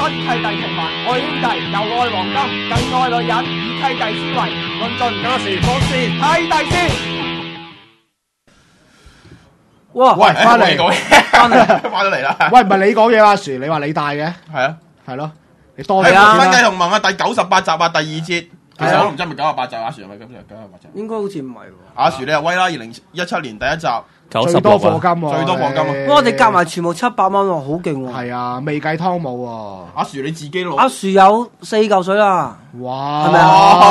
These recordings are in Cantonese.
契弟情懷，愛兄弟又愛黃金，更愛女人，以契弟思維，論盡家事國事，契弟先。 哇！ 喂， 翻嚟， 翻咗嚟啦。 喂，唔係你講嘢阿樹，你話你帶嘅， 係啊， 係咯，你多係謝啊， 啦新雞同盟啊，第98集啊，第2節。其實我都唔知係咪98集，阿樹係咪咁就98集？ 應該好似唔係喎。 阿樹你又威啦，2017年第一集最多課金喎， 最多課金啊！ 哇！我哋夾埋全部700蚊喎，好勁喎。 係啊，未計湯姆喎。 阿樹你自己攞。 阿樹有4嚿水啦。 哇！ 係咪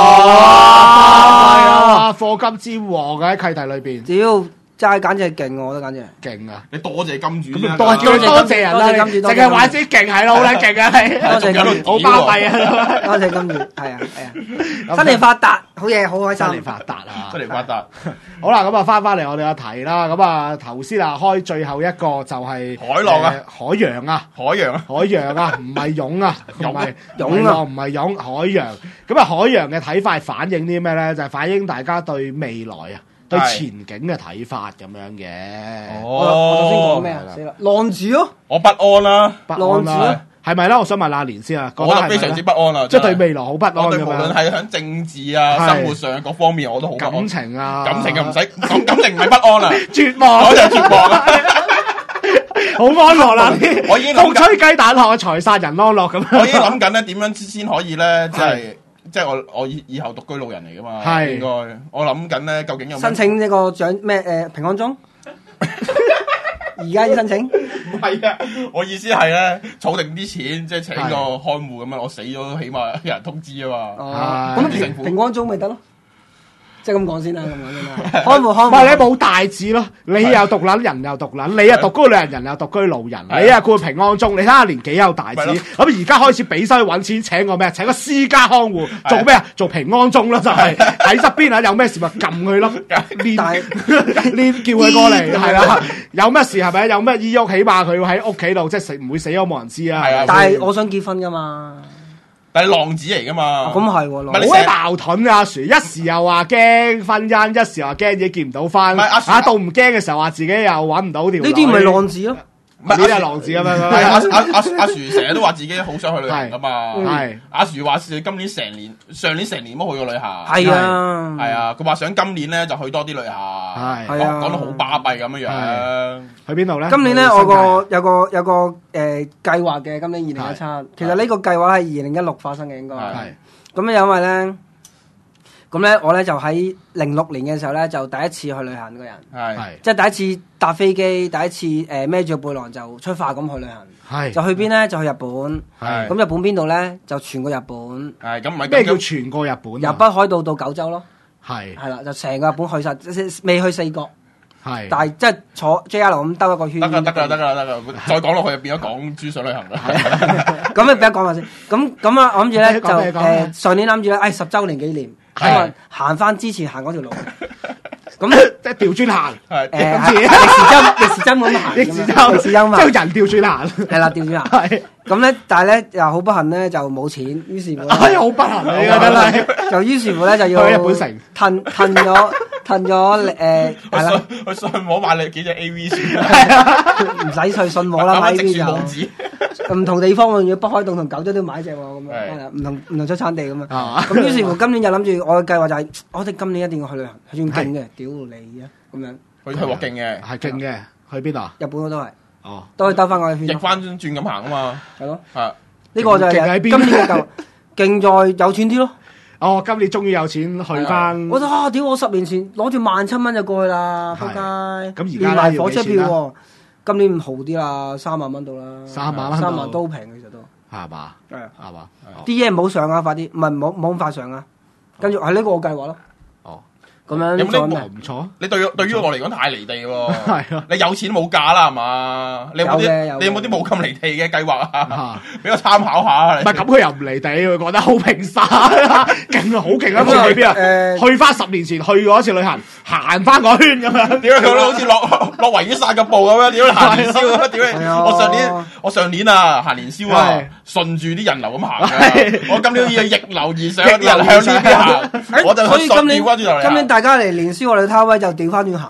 啊？課金之王嘅喺契弟裏邊， 屌！真係簡直係勁喎，我覺得簡直勁啊！ 你多謝金主先。 多謝人啦，淨係話自己勁係咯，好撚勁啊！ 多謝金主， 好巴閉啊！ 多謝金主，係啊，新年發達，好嘢，好開心。 新年發達啊！ 新年發達。 好啦，咁啊翻嚟我哋嘅題啦，咁啊頭先啊開最後一個就係海浪啊， 海洋啊， 海洋啊， 海洋啊，唔係湧啊，唔係湧啊， 唔係湧，海洋。咁啊海洋嘅睇法反映啲咩咧？就係反映大家對未來啊。對前景嘅睇法咁樣嘅。 我頭先講咩啊？死啦！浪子咯， 我不安啦， 浪子咯，係咪咧？我想問阿連先啊， 我覺得非常之不安啊， 即係對未來好不安咁樣。 我對無論係喺政治啊、生活上各方面，我都好不安。 感情啊， 感情又唔使講，感情唔係不安啊， 絕望， 我就絕望啊， 好安樂啦！ 我已經風吹雞蛋殼，財殺人安樂咁樣。 我已經諗緊咧點樣先可以咧，即係我以後獨居老人嚟噶嘛，應該我諗緊咧，究竟有申請呢個獎咩平安鐘？而家要申請？ 唔係啊，我意思係咧，儲定啲錢，即係請個看護咁樣，我死咗起碼有人通知啊嘛。 哦，咁平安鐘咪得咯？即係咁講先啦，咁講先啦。看護， 唔係你冇大志咯，你又獨撚，人又獨撚，你又獨居老人，人又獨居老人，你又顧平安鐘，你睇下年紀有大志。咁而家開始俾心去揾錢，請個咩？請個私家看護做咩啊？做平安鐘咯，就係喺側邊啊！有咩事咪撳佢咯，練叫佢過嚟，係啦。有咩事係咪？有咩醫鬱，起碼佢喺屋企度，即係唔會死咗冇人知啊。 但係我想結婚噶嘛。 但係浪子嚟噶嘛？ 咁係喎， 好鬼矛盾啊！阿樹一時又話驚婚姻，一時又話驚自己結唔到婚。到唔驚嘅時候話自己又揾唔到條。呢啲唔係浪子咯， 呢啲係浪子咁樣。 阿樹成日都話自己好想去旅行噶嘛。係阿樹話今年上年成年都去過旅行。 係啊， 係啊，佢話想今年咧就去多啲旅行。係講到好巴閉咁樣樣。去邊度咧？ 今年咧我有個計劃嘅，今年2017。其實呢個計劃係2016發生嘅應該。係。咁因為咧，咁咧我咧就喺06年嘅時候咧就第一次去旅行個人。係。即係第一次搭飛機，第一次孭住個背囊就出發咁去旅行。係。就去邊咧？就去日本。係。咁日本邊度咧？就全個日本。 係。咁唔係咩叫全個日本？ 由北海道到九州咯。 係。係啦，就成個日本去晒，未去4國。 係， 但係即係坐 JR 咁兜一個圈。 得㗎，再講落去變咗講豬上旅行啦。 咁你俾我講下先。咁啊，我諗住咧就上年諗住咧，10週年紀念，咁啊行翻之前行嗰條路。咁即係調轉行， 逆時針咁行， 逆時針即係人調轉行， 係啦，調轉行。係咁咧，但係咧又好不幸咧，就冇錢，於是乎係好不幸啊！真係， 就於是乎咧就要去日本城， 褪咗係啦， 去信和買你幾隻 AV 書， 唔使去信和啦，買呢啲就唔同地方喎，要北海道同九州都買隻喎，咁樣唔同出產地咁啊。咁於是乎今年就諗住我嘅計劃就係，我哋今年一定要去旅行，係算勁嘅，屌你啊咁樣。 去鑊勁嘅， 係勁嘅，去邊度啊？ 日本都係， 哦， 都可以兜翻個圈。 逆翻轉咁行啊嘛， 係咯， 係呢個就係今年嘅計劃，勁在有錢啲咯。 哦，今年終於有錢去翻。 我話屌，我10年前攞住17,000蚊就過去啦，仆街。 咁而家連埋火車票喎，今年豪啲啦，3萬蚊到啦。 3萬蚊 ，3萬都平其實都。 係嘛？ 係嘛？ 啲嘢唔好上啊，快啲，唔係冇咁快上啊。跟住係呢個我計劃咯。 哦。 咁樣有冇唔錯？ 你對於我嚟講太離地喎。 係啊。 你有錢冇價啦係嘛？你有冇啲冇咁離地嘅計劃啊？俾我參考下。 唔係咁，佢又唔離地，佢講得好平沙，勁啊，好勁啊！去邊啊？去翻10年前去過一次旅行，行翻個圈咁樣。 屌佢好似落維園散個步咁樣，屌你行年宵啊！屌你！我上年啊行年宵啊，順住啲人流咁行嘅。我今年要逆流而上，啲人向呢邊行，我就順調翻轉頭嚟。 今年大家嚟年宵我哋攤位就調翻轉行，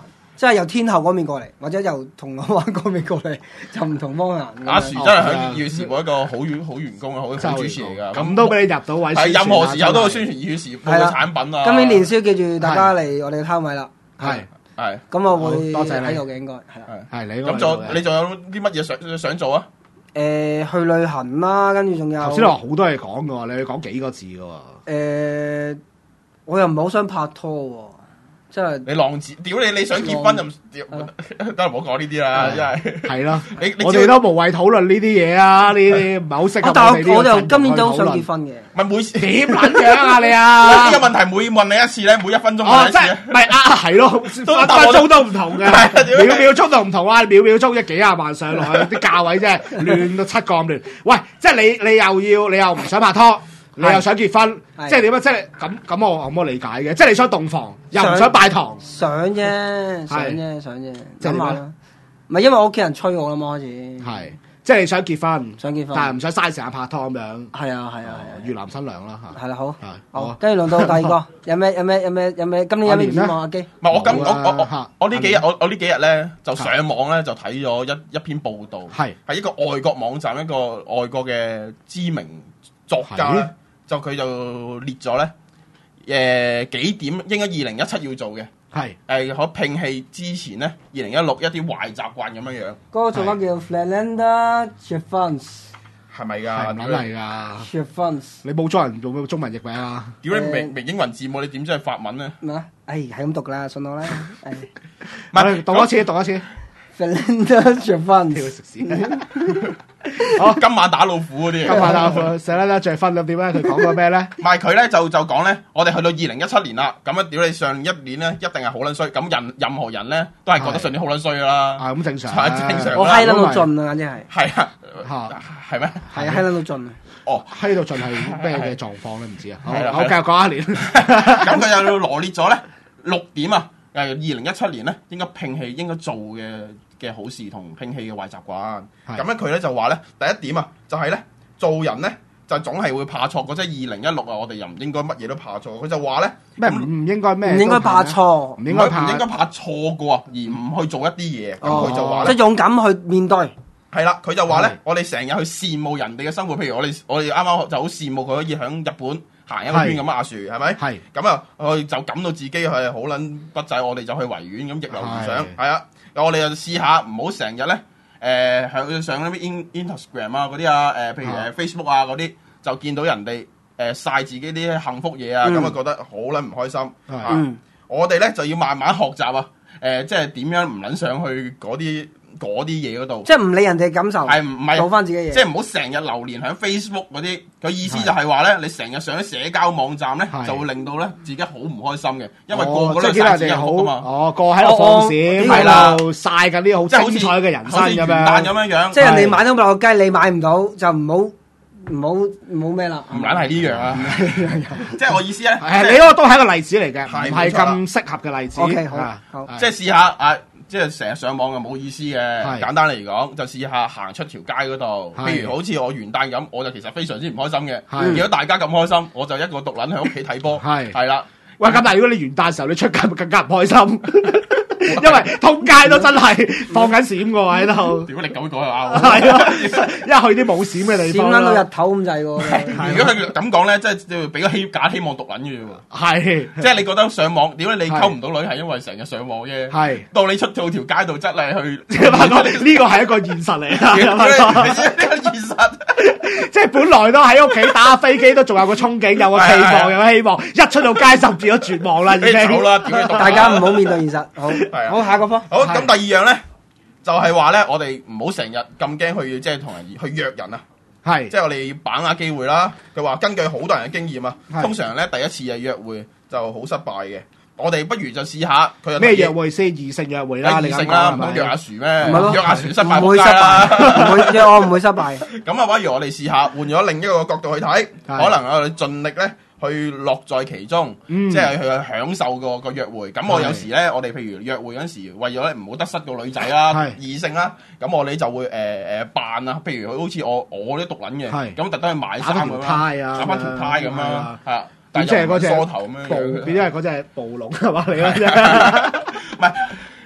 即係由天后嗰邊過嚟，或者由銅鑼灣嗰邊過嚟，就唔同方向。 阿樹真係喺粵語時報一個好員工啊，好主持嚟㗎。 咁都俾你入到位。 係任何時候都去宣傳粵語時報嘅產品啊。 今年年宵記住大家嚟我哋嘅攤位啦。 係。 咁我會多謝你喺度嘅應該係你。咁你仲有啲乜嘢想做啊？ 去旅行啦，跟住仲有。 頭先你話好多嘢講㗎喎，你要講幾個字㗎喎？ 我又唔係好想拍拖喎。即係你浪子，屌你想結婚就都唔好講呢啲啦，真係。 係咯，我哋都無謂討論呢啲嘢啊，呢啲唔係好適合我哋。 但係我就今年都好想結婚嘅。 咪每點撚樣啊你啊？ 呢個問題每問你一次咧，每1分鐘問你一次咧。 唔係係咯，分鐘都唔同嘅，秒秒鐘都唔同啊！秒秒鐘幾廿萬上落去，啲價位真係亂到七個咁亂。喂，即係你又唔想拍拖？你又想結婚，即係點啊？即係咁我理解嘅，即係你想洞房，又唔想拜堂， 想啫，諗下啦。唔係因為我屋企人催我啦嘛，開始。 係，即係你想結婚， 但係唔想嘥時間拍拖咁樣。 係啊， 越南新娘啦嚇。 係啦，好，跟住輪到第二個，有咩？今年有咩展望阿基？ 唔係我呢幾日咧就上網咧就睇咗一篇報道，係一個外國網站，一個外國嘅知名作家咧。就佢就列咗咧，幾點應該2017要做嘅，係可摒棄之前咧2016一啲壞習慣咁樣樣。 嗰個作家叫 Fernanda Cheffins， 係咪㗎？ 係咪嚟㗎 Cheffins， 你冇裝人做咩中文譯名啊？ 屌你明英文字母，你點知係法文咧？ 咩啊？係咁讀啦，信我啦。 唔係讀多次。 Fernanda Cheffins。 好，今晚打老虎嗰啲， 今晚打老虎，成日咧最分咁點咧？佢講過咩咧？ 唔係佢咧就講咧，我哋去到2017年啦，咁啊屌你上一年咧一定係好撚衰，咁任何人咧都係覺得上年好撚衰噶啦。 咁正常， 正常。 我閪撚到盡啊，簡直係。 係啊，係咩？ 係閪撚到盡啊！ 哦， 閪到盡係咩嘅狀況咧？唔知啊。好，繼續講一年。 咁佢又羅列咗咧6點啊，2017年咧應該摒棄應該做嘅好事同摒棄嘅壞習慣，咁咧佢咧就話咧第一點啊，就係咧做人咧就總係會怕錯，即係2016啊，我哋又唔應該乜嘢都怕錯。佢就話咧咩唔應該咩？ 唔應該怕錯， 唔應該怕錯過啊，而唔去做一啲嘢。咁佢就話即係勇敢去面對。 係啦，佢就話咧，我哋成日去羨慕人哋嘅生活，譬如我哋啱啱就好羨慕佢可以喺日本行一個圈咁阿樹，係咪？係咁啊，我就感到自己係好撚不濟，我哋就去維園咁逆流而上，係啊。我哋就試下唔好成日咧，上啲 Instagram 啊嗰啲啊，譬如Facebook 啊嗰啲，就見到人哋曬自己啲幸福嘢啊，咁啊覺得好撚唔開心。我哋咧就要慢慢學習啊，即係點樣唔撚上去嗰啲嘢嗰度， 即係唔理人哋感受， 係唔係做翻自己嘢， 即係唔好成日流連喺 Facebook 嗰啲。佢意思就係話咧，你成日上啲社交網站咧，就會令到咧自己好唔開心嘅，因為個個都曬自己幸福啊嘛。 個喺度放閃，喺度曬緊啲好精彩嘅人生咁樣。 即係人哋買到麥樂雞，你買唔到就唔好咩啦。 唔撚係呢樣啊！即係我意思咧， 你嗰個都係一個例子嚟嘅，唔係咁適合嘅例子。 OK，好， 即係試下啊！即係成日上網就冇意思嘅，簡單嚟講就試下行出條街嗰度，譬如好似我元旦咁，我就其實非常之唔開心嘅。見到大家咁開心，我就一個獨撚喺屋企睇波。係啦， 喂，咁但係如果你元旦時候你出街，咪更加唔開心。因為通街都真係放緊閃嘅喎喺度。 屌你咁講又啱。 係咯，一去啲冇閃嘅地方， 閃撚到日頭咁滯喎。 如果佢咁講咧，即係要俾個假希望毒撚嘅喎。 係， 即係你覺得上網，屌你溝唔到女係因為成日上網啫。係，到你出到條街度，真係去。 呢個係一個現實嚟啊！ 呢個現實， 即係本來都喺屋企打下飛機，都仲有個憧憬，有個期望，有個希望。一出到街就變咗絕望啦，已經。 好啦， 大家唔好面對現實。好。好，下個科。 好，咁第二樣咧，就係話咧，我哋唔好成日咁驚去，即係同人去約人啊。係，即係我哋要把握機會啦。佢話根據好多人嘅經驗啊，通常咧第一次嘅約會就好失敗嘅。我哋不如就試下佢咩約會先？異性約會啦， 異性啦，唔通約阿樹咩？約阿樹失敗唔會失敗，我唔會失敗。 咁啊，不如我哋試下換咗另一個角度去睇，可能我哋盡力咧。去樂在其中，即係去享受個約會。咁我有時咧，我哋譬如約會嗰陣時，為咗咧唔好得失個女仔啦、異性啦，咁我哋就會扮啊，譬如好似我啲獨撚嘅，咁特登去買衫咁樣，打翻條呔咁樣，係啊，但係又梳頭咁樣， 變咗係嗰隻暴龍係嘛嚟嘅啫， 唔係。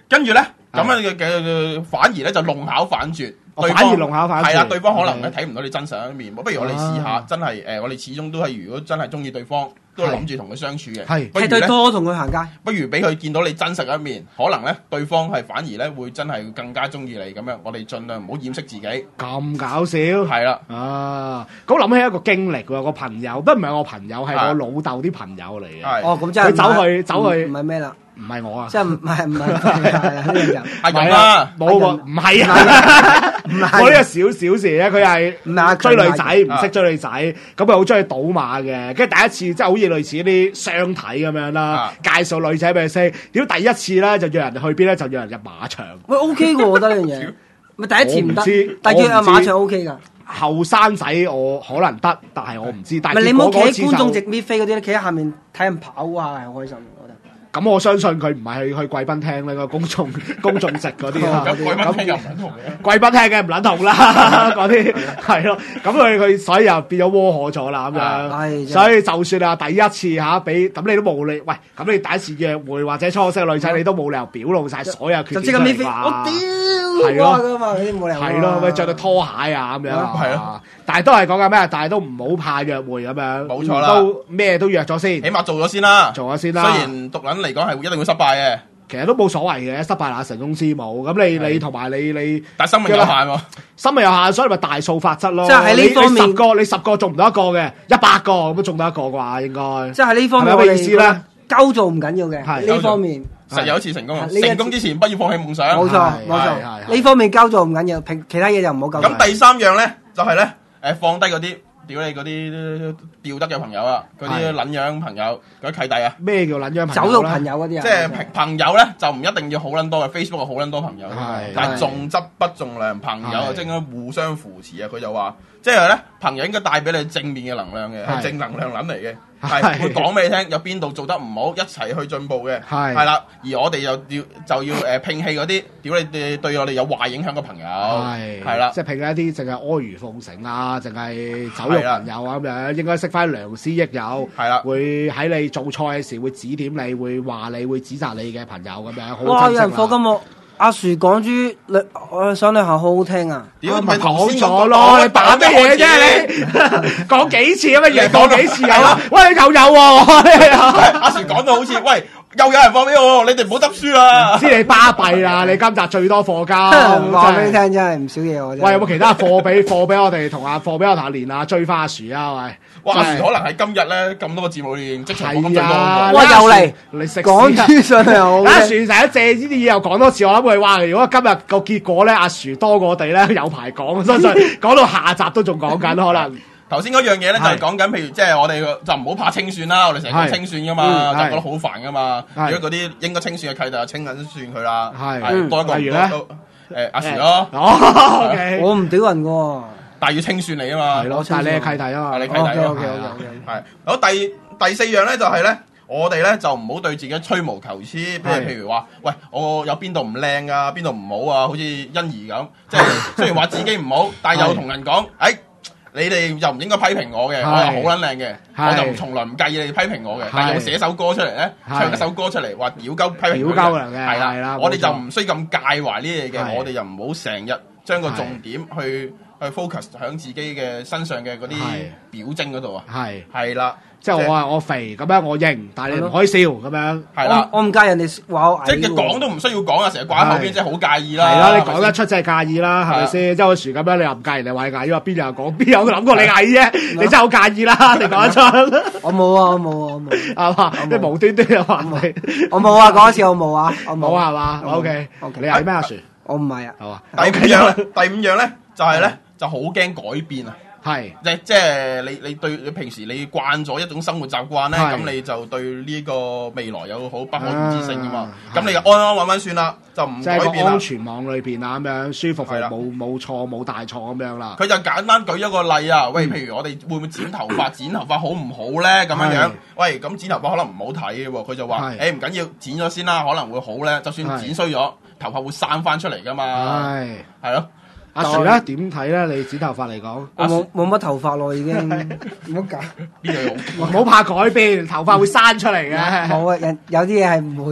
跟住咧咁樣嘅反而咧就弄巧反拙。 反而弄巧反拙。 係啦，對方可能睇唔到你真實一面。不如我哋試下，真係我哋始終都係如果真係中意對方，都係諗住同佢相處嘅。 係對多同佢行街。 不如俾佢見到你真實一面，可能咧對方係反而咧會真係更加中意你咁樣。我哋盡量唔好掩飾自己。 咁搞笑。 係啦。 咁諗起一個經歷喎，個朋友都唔係我朋友，係我老豆啲朋友嚟嘅。 哦，咁真係佢走去唔係咩啦？ 唔係我啊， 即係唔係阿勇啦， 冇唔係啊，我呢個小事咧，佢係追女仔，唔識追女仔，咁佢好中意賭馬嘅，跟住第一次即係好似類似啲相睇咁樣啦，介紹女仔俾佢識，點第一次咧就約人去邊咧，就約人入馬場。 喂 OK 嘅，我覺得呢樣嘢，咪第一次唔得，但係約入馬場 OK 㗎。 後生仔我可能得，但係我唔知。但係你冇企喺觀眾席搣飛嗰啲咧，企喺下面睇人跑下係好開心。 咁我相信佢唔係去貴賓廳呢個公眾席嗰啲啦。 咁貴賓廳又唔撚同嘅。 貴賓廳嘅唔撚同啦，嗰啲係咯。咁佢所以又變咗窩火咗啦咁樣。所以就算第一次嚇俾咁你都冇理，喂咁你第一次約會或者初識女仔，你都冇理由表露晒所有缺點出嚟啩？ 我屌，係咯， 係咯，咪着到拖鞋啊咁樣。 係咯。 但係都係講緊咩？但係都唔好怕約會咁樣。 冇錯啦。 都咩都約咗先。 起碼做咗先啦。 做咗先啦。 雖然毒撚嚟講係一定會失敗嘅， 其實都冇所謂嘅，失敗乃成功之母。咁你同埋你， 但係生命有限喎， 生命有限，所以咪大數法則咯。 即係喺呢方面， 你十個中唔到一個嘅，100個咁都中到一個啩，應該。 即係呢方面， 係咪有咩意思咧？ 鳩做唔緊要嘅，呢方面實有一次成功。成功之前不要放棄夢想。 冇錯，呢方面鳩做唔緊要，其他嘢就唔好鳩。 咁第三樣咧，就係咧，放低嗰啲。屌你嗰啲吊得嘅朋友啊，嗰啲撚樣朋友，嗰啲契弟啊。咩叫撚樣朋友？ 走到朋友嗰啲啊。 即係朋友咧，就唔一定要好撚多嘅 Facebook 好撚多朋友，但係重質不重量，朋友啊，即係應該互相扶持啊。佢就話，即係咧，朋友應該帶俾你正面嘅能量嘅，係正能量撚嚟嘅，係會講俾你聽，有邊度做得唔好，一齊去進步嘅，係啦。而我哋就要摒棄嗰啲屌你哋對我哋有壞影響嘅朋友，係啦， 即係摒棄一啲淨係阿諛奉承啊，淨係酒肉朋友啊咁樣，應該識翻良師益友，係啦，會喺你做錯嘅時會指點你，會話你會指責你嘅朋友咁樣。 哇！有人課金喎。阿樹講豬，我想你下好好聽啊！ 屌，咪講咗咯，你扮咩嘢啫？你講幾次咁啊？嘢講幾次啊？喂，又有喎！ 阿樹講到好似喂，又有人放俾我，你哋唔好執輸啦！ 知你巴閉啦！你今集最多課金， 話俾你聽真係唔少嘢喎。 喂，有冇其他課俾我哋同課俾我同阿連啊追翻阿樹啊？喂！ 哇！阿樹可能係今日咧咁多個節目裏邊，即場講最多。 哇！ 又嚟， 你食講豬上嚟， 阿樹成日借呢啲嘢又講多次，我諗佢話，如果今日個結果咧，阿樹多過我哋咧，有排講，相信講到下集都仲講緊可能。 頭先嗰樣嘢咧就係講緊，譬如即係我哋就唔好怕清算啦，我哋成日講清算噶嘛，就覺得好煩噶嘛。如果嗰啲應該清算嘅契弟就清緊算佢啦，係多一個唔多阿樹咯。 我唔屌人喎。 但係要清算你啊嘛， 係咯，但係你係契弟啊嘛， 你契弟啊，係。好，第四樣咧就係咧，我哋咧就唔好對自己吹毛求疵，譬如話，喂，我有邊度唔靚啊，邊度唔好啊，好似欣宜咁，即係雖然話自己唔好，但係又同人講，你哋又唔應該批評我嘅，我係好撚靚嘅，我就從來唔介意你哋批評我嘅，但係又寫首歌出嚟咧，唱一首歌出嚟話屌鳩批評佢嘅，係啦，我哋就唔需要咁介懷呢啲嘢嘅，我哋又唔好成日將個重點去 focus 喺自己嘅身上嘅嗰啲表徵嗰度啊，係啦，即係我話我肥咁樣我認，但係你唔可以笑咁樣，係啦， 我唔介意人哋話我矮， 即係講都唔需要講啊，成日掛喺後邊，即係好介意啦， 係啦，你講得出即係介意啦，係咪先？即係好似咁樣，你又唔介意你話你矮，因為邊有講邊有諗過你矮啫？你真係好介意啦，你講得出？ 我冇啊，我冇， 係嘛？即係無端端又話你， 我冇啊，講一次我冇啊，我冇係嘛？OK，你係咩阿樹？ 我唔係啊， 係嘛？ 第五樣咧就係咧。就好驚改變啊！ 係即係你對你平時你慣咗一種生活習慣咧，咁你就對呢個未來有好不可預知性噶嘛。咁你就安安穩穩算啦，就唔改變啦。即係個安全網裏邊啊，咁樣舒服，冇錯冇大錯咁樣啦。佢就簡單舉一個例啊，喂，譬如我哋會唔會剪頭髮？剪頭髮好唔好咧？咁樣，喂，咁剪頭髮可能唔好睇嘅喎。佢就話：唔緊要，剪咗先啦，可能會好咧。就算剪衰咗，頭髮會生翻出嚟噶嘛。係咯。 阿樹咧點睇咧？你剪頭髮嚟講， 我冇乜頭髮咯，已經唔好搞呢樣， 唔好怕改變，頭髮會生出嚟嘅。 冇啊，有啲嘢係唔會嘅。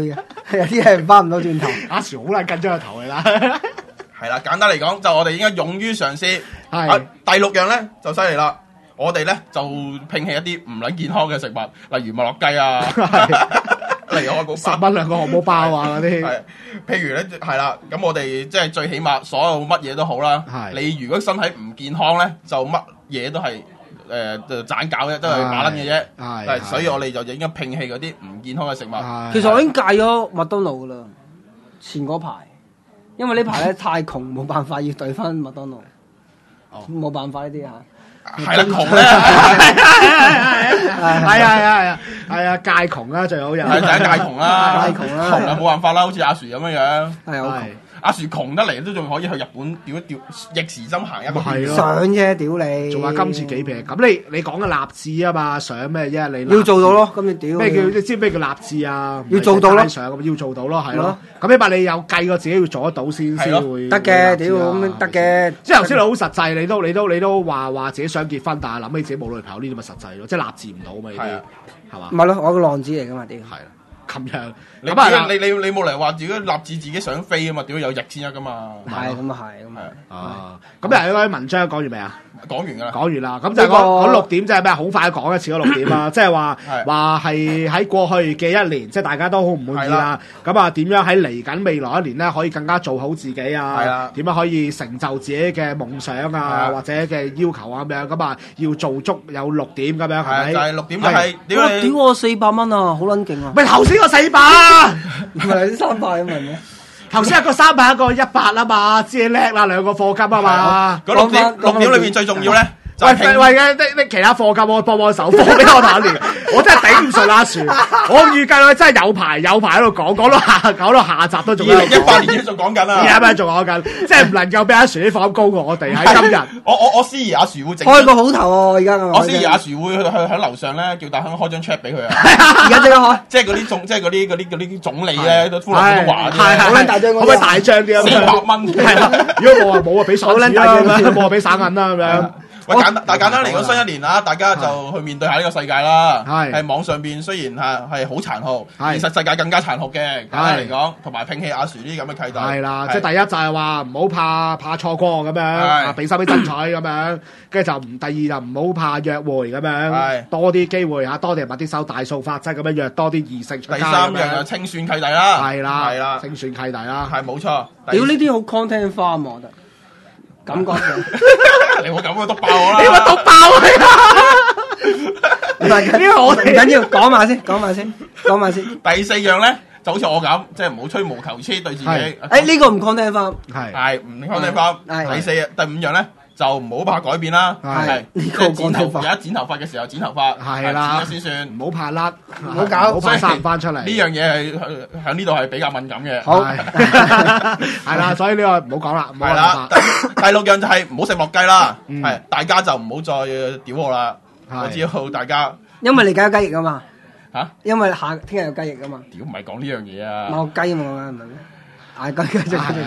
有啲係翻唔到轉頭。 阿樹好撚緊張個頭嚟啦。 係啦，簡單嚟講，就我哋應該勇於嘗試。 係第6樣咧就犀利啦，我哋咧就摒棄一啲唔撚健康嘅食物，例如麥樂雞啊，例如我 10蚊2個漢堡包啊嗰啲。 係，譬如咧係啦，咁我哋即係最起碼所有乜嘢都好啦。你如果身體唔健康咧，就乜嘢都係盞搞嘅，都係馬撚嘅啫。係，所以我哋就應該摒棄嗰啲唔健康嘅食物。 其實我已經戒咗麥當勞噶啦，前嗰排，因為呢排咧太窮，冇辦法要對翻麥當勞。冇辦法呢啲嚇。 係啦，窮咧， 係啊，戒窮啦，最好又係第一戒窮啦， 戒窮啦， 窮啊冇辦法啦，好似阿樹咁樣樣， 係好窮。 阿樹窮得嚟都仲可以去日本屌逆時針行一個圈， 想啫，屌你！ 仲話今次幾平？咁你講嘅立志啊嘛，想咩啫？你要做到咯，咁你屌咩叫？你知咩叫立志啊？ 要做到咯， 上咁要做到咯，係咯。咁起碼你有計過自己要做得到先會得嘅，屌咁得嘅。 即係頭先你好實際，你都話自己想結婚，但係諗起自己冇女朋友呢啲咪實際咯，即係立志唔到嘛呢啲，係嘛？ 唔係咯，我個浪子嚟噶嘛，屌。 係啦。咁樣， 你冇嚟話自己立志自己想飛啊嘛？屌有翼先得噶嘛？ 係咁啊係，咁啊。咁又嗰啲文章講完未啊？ 講完㗎啦。 講完啦。咁就講6點，即係咩？好快講一次嗰6點啦。即係話係喺過去嘅1年，即係大家都好唔滿意啦。咁啊，點樣喺嚟緊未來1年咧，可以更加做好自己啊？係啦。點樣可以成就自己嘅夢想啊，或者嘅要求啊咁樣？咁啊，要做足有6點咁樣，係咪？ 就係6點就係屌我400蚊啊，好撚勁啊！ 咪頭先個400， 唔係300咁樣嘅。 頭先一個300，一個100啊嘛，知你叻啦，2個課金啊嘛。 嗰6點裏邊最重要咧。 喂嘅，啲其他課金我幫手，課俾我打年，我真係頂唔順阿樹。我預計佢真係有排喺度講到下集都仲。 2018年仲講緊啊！ 而家咪仲講緊，即係唔能夠俾阿樹啲課金高過我哋喺今日。 我思疑阿樹會整開個好頭喎，而家我思疑阿樹會去喺樓上咧，叫大亨開張 check 俾佢啊！ 而家即刻開， 即係嗰啲總理咧，都歡樂都話係好撚大張， 可唔可以大張啲啊 ？400蚊係啦，如果冇啊俾爽紙啦，冇啊俾省銀啦咁樣。 喂，簡單嚟講，新1年啊，大家就去面對下呢個世界啦。係網上邊雖然係好殘酷，現實世界更加殘酷嘅。簡單嚟講，同埋摒棄阿樹呢啲咁嘅契弟。係啦， 即係第一就係話唔好怕錯過咁樣，俾心機爭取咁樣。跟住就第二就唔好怕約會咁樣，多啲機會嚇，多啲人物啲手大數法則咁樣約多啲異性出街。 第3樣就清算契弟啦。 係啦，清算契弟啦。 係冇錯。 屌呢啲好 content farm 我覺得。感覺上， 你會咁樣篤爆我啦！ 你會篤爆我啊！呢個我唔緊要，講埋先。 第4樣咧，就好似我咁，即係唔好吹毛求疵對自己。 呢個唔 content farm， 係唔 content farm。第5樣咧，就唔好怕改變啦。係呢個剪頭髮，而家剪頭髮嘅時候剪頭髮， 係啦， 剪咗先算。 唔好怕甩， 唔好搞， 唔好怕生唔翻出嚟。 呢樣嘢係喺呢度係比較敏感嘅。 好，係啦，所以呢個唔好講啦。 係啦，第6樣就係唔好食落雞啦。係，大家就唔好再屌我啦。我知道大家， 因為你而家有雞翼啊嘛。 嚇？ 因為聽日有雞翼啊嘛。 屌唔係講呢樣嘢啊！ 冇雞嘛，唔係咩？嗌雞。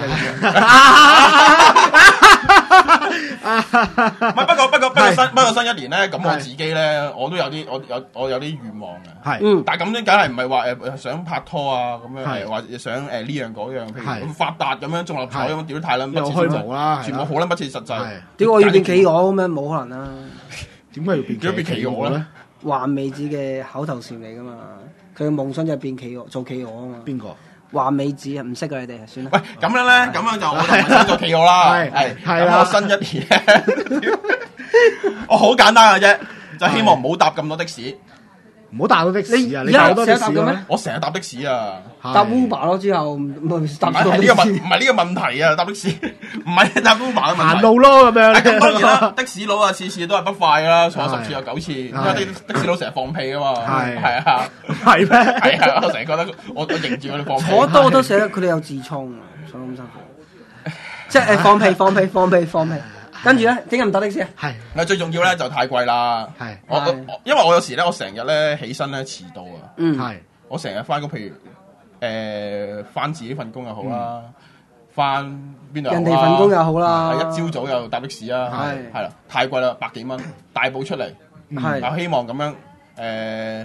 不過新1年咧，咁我自己咧，我都有啲我有啲願望嘅。 係， 但係咁樣梗係唔係話想拍拖啊咁樣，或者想呢樣嗰樣，譬如發達咁樣中六合彩咁，屌太撚不切實際，全部好撚不切實際。 屌我要變企鵝咁樣，冇可能啦！ 點解要變企鵝咧？ 環美子嘅口頭禪嚟噶嘛，佢嘅夢想就係變企鵝，做企鵝啊嘛。 邊個？ 環美子啊，唔識啊你哋，算啦。 喂，咁樣咧，咁樣就我就想做企鵝啦。係啦，我新1年咧，我好簡單嘅啫，就希望唔好搭咁多的士。 唔好搭到的士啊！你搭好多的士咩？ 我成日搭的士啊， 搭 Uber 咯，之後搭唔係呢個問題啊！搭的士唔係搭 Uber 嘅問題， 行路咯咁樣。 咁當然啦，的士佬啊，次次都係不快噶啦，坐10次有9次，因為的士佬成日放屁噶嘛。係啊， 係咩？ 係啊，我成日覺得我迎住佢哋放屁。 坐多都寫得佢哋有痔瘡啊，所以咁辛苦。即係放屁。跟住咧，點解唔搭的士啊？ 係，最重要咧就太貴啦。係，因為我有時咧，我成日咧起身咧遲到啊。 係， 我成日翻工，譬如翻自己份工又好啦，翻邊度？ 人哋份工又好啦， 一朝早又搭的士啊。係啦，太貴啦，100幾蚊，大埔出嚟，又希望咁樣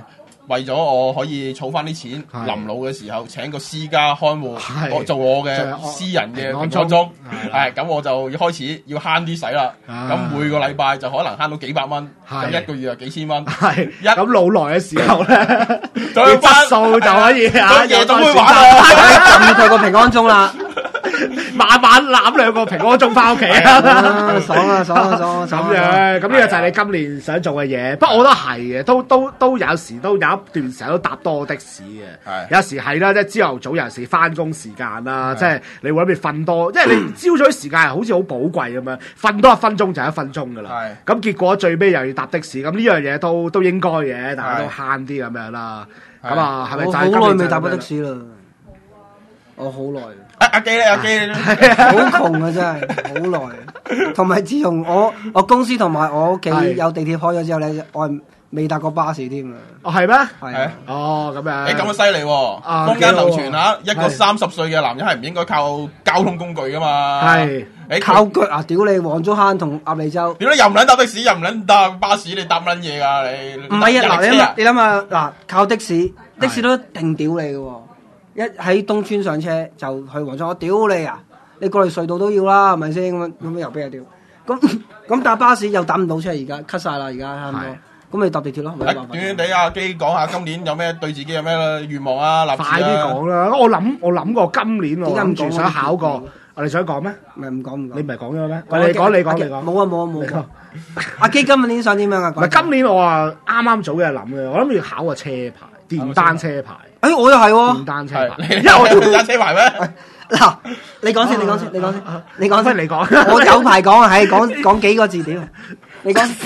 為咗我可以儲翻啲錢，臨老嘅時候請個私家看護，我做我嘅私人嘅平安鐘，係咁我就開始要慳啲使啦。咁每個禮拜就可能慳到幾百蚊，咁一個月就幾千蚊。 係咁老來嘅時候咧， 再筆數就可以夜總會玩啦， 撳佢個平安鐘啦。 晚晚攬2個平安鐘翻屋企啊！ 爽啊！ 咁樣，咁呢個就係你今年想做嘅嘢。不過我覺得係嘅，都有時都有一段時間都搭多的士嘅。有時係啦，即係朝頭早有時翻工時間啦，即係你會諗住瞓多，因為你朝早啲時間係好似好寶貴咁樣，瞓多1分鐘就1分鐘噶啦。咁結果最尾又要搭的士，咁呢樣嘢都應該嘅，大家都慳啲咁樣啦。咁啊，係咪就係今年好耐未搭過的士啦？我好耐。 阿基咧， 好窮啊，真係好耐。同埋自從我公司同埋我屋企有地鐵開咗之後咧，我係未搭過巴士添啊。 哦，係咩？ 係啊。 哦，咁樣。 你咁犀利喎！坊間流傳嚇，一個30歲嘅男人係唔應該靠交通工具噶嘛。係。 你靠腳啊！屌你，黃竹坑同鴨脷洲。 屌你又唔撚搭的士，又唔撚搭巴士，你搭撚嘢㗎你？ 唔係啊！嗱，你諗下嗱，靠的士都一定屌你嘅喎。一喺東村上車就去黃竹，我屌你啊！你過嚟隧道都要啦，係咪先？咁又俾人屌。咁搭巴士又搭唔到車，而家 cut 曬啦，而家差唔多。咁你搭地鐵咯。 短短地阿基講下今年有咩對自己有咩願望啊？立志啊！ 快啲講啦！我諗過今年我諗住想考過。我哋想講咩？ 唔講。你唔係講咗咩？你講。 冇啊！阿基今年想點樣啊？ 唔係今年我啊啱啱早嘅諗嘅，我諗住考個車牌，電單車牌。 我又係喎， 電單車牌， 因為我電單車牌咩？ 嗱，你講先，你講先， 你講。 我有排講啊，係講幾個字屌，你講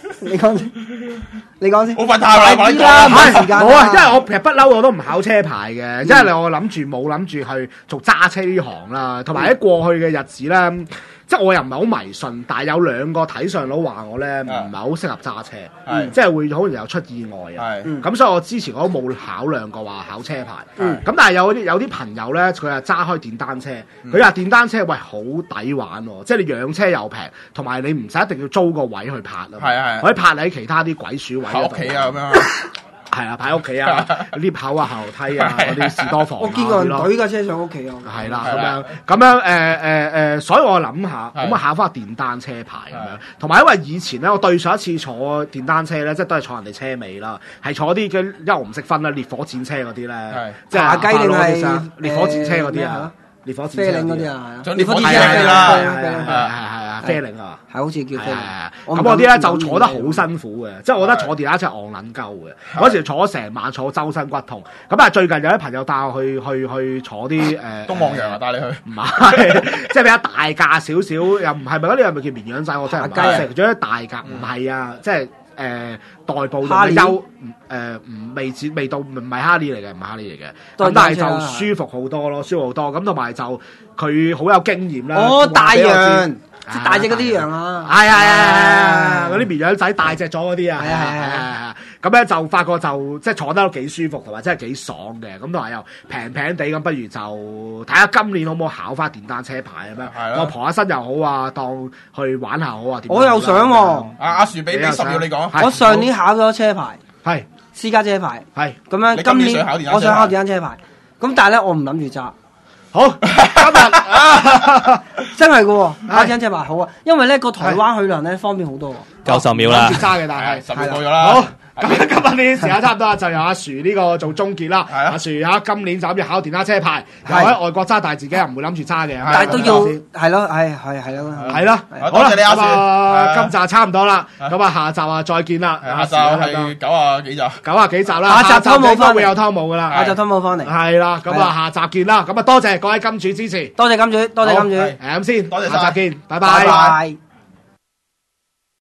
先。 好瞓下啦，快啲啦，冇時間。 冇啊，因為我其實不嬲我都唔考車牌嘅，因為我冇諗住去做揸車呢行啦，同埋喺過去嘅日子咧。即係我又唔係好迷信，但係有2個睇相佬話我咧唔係好適合揸車，即係會好容易有出意外啊。咁所以我之前我都冇考量過話考車牌。咁但係有啲朋友咧，佢係揸開電單車，佢話電單車喂好抵玩喎，即係你養車又平，同埋你唔使一定要租個位去泊啊，可以泊喺其他啲鬼鼠位喺屋企啊咁樣。 係啊，擺喺屋企啊，lift 口啊，後樓梯啊，嗰啲士多房。 我見過人懟架車上屋企啊。 係啦，咁樣所以我諗下，咁啊考翻電單車牌咁樣。同埋因為以前咧，我對上一次坐電單車咧，即係都係坐人哋車尾啦，係坐啲嘅，因為我唔識分啦，烈火戰車嗰啲咧，即係茶雞定係烈火戰車嗰啲啊。烈火戰車嗰啲啊， 烈火戰車啦， 係啡領啊， 係好似叫啡領。 咁嗰啲咧就坐得好辛苦嘅，即係我覺得坐電單車戇撚鳩嘅。嗰時坐咗成晚，坐周身骨痛。咁啊，最近有啲朋友帶我去坐啲東望洋啊，帶你去。 唔係，即係比較大價少少，又唔係咪嗰啲係咪叫綿羊仔？我真係唔係食咗啲大價，唔係啊，即係代步用嘅未到，唔係哈利嚟嘅，唔係哈利嚟嘅。咁但係就舒服好多咯，舒服好多。咁同埋就佢好有經驗啦。 大羊。即大隻嗰啲羊啊， 係嗰啲綿羊仔大隻咗嗰啲啊，係咁咧就發覺就即係坐得都幾舒服，同埋真係幾爽嘅，咁同埋又平平地咁，不如就睇下今年可唔可以考翻電單車牌咁樣，當傍下身又好啊，當去玩下好啊。 我又想喎， 阿樹俾10秒你講， 我上年考咗車牌， 係私家車牌， 係咁樣今年我想考電單車牌，咁但係咧我唔諗住揸。 好，今日真係嘅喎，考電單車牌好啊，因為咧個台灣去旅咧方便好多。 夠10秒啦， 揸嘅，但係 10秒過咗啦。 好，咁今日呢時間差唔多啦，就由阿樹呢個做終結啦。阿樹今年就諗住考電單車牌，又喺外國揸，但係自己又唔會諗住揸嘅。 但係都要係咯，係咯， 係咯。好啦，咁啊，今集差唔多啦，咁啊，下集啊再見啦。 下集係90幾集 ，90幾集啦。 下集湯姆翻會有湯姆噶啦， 下集湯姆翻嚟。 係啦，咁啊，下集見啦。咁啊，多謝各位金主支持， 多謝金主，多謝金主。 係咁先， 多謝， 下集見，拜拜。